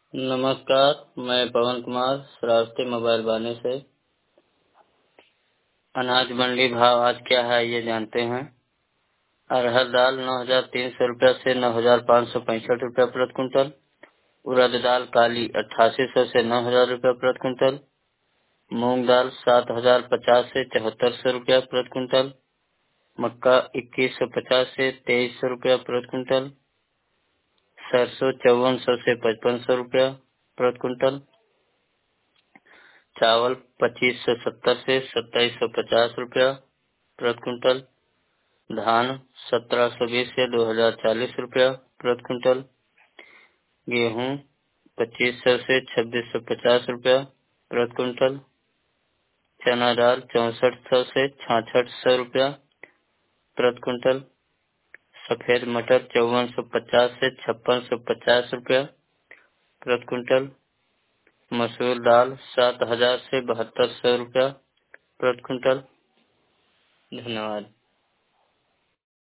नमस्कार, मैं पवन कुमार श्रावस्ती मोबाइल वाले से। अनाज मंडी भाव आज क्या है ये जानते हैं। अरहर दाल 9,300 रुपया से 9,565 रुपया प्रति क्विंटल। उड़द दाल काली 8,800 से 9,000 रुपया प्रति क्विंटल। मूंग दाल 7,050 से 7,400 रुपया प्रति क्विंटल। मक्का 2,150 से 2,300 रुपया प्रति क्विंटल। सरसों 5,400 से 5,500 रुपया प्रति क्विंटल। चावल 2,570 से 2,750 रुपया प्रति क्विंटल। धान 1,720 से 2,040 रुपया प्रति क्विंटल। गेहूँ 2,500 से 2,650 रुपया प्रति क्विंटल। चना दाल 6,400 से 6,600 रुपया प्रति क्विंटल। सफेद मटर 5,450 से 5,650 रुपया प्रति क्विंटल। मसूर दाल 7,000 से 7,200 रुपया प्रति क्विंटल। धन्यवाद।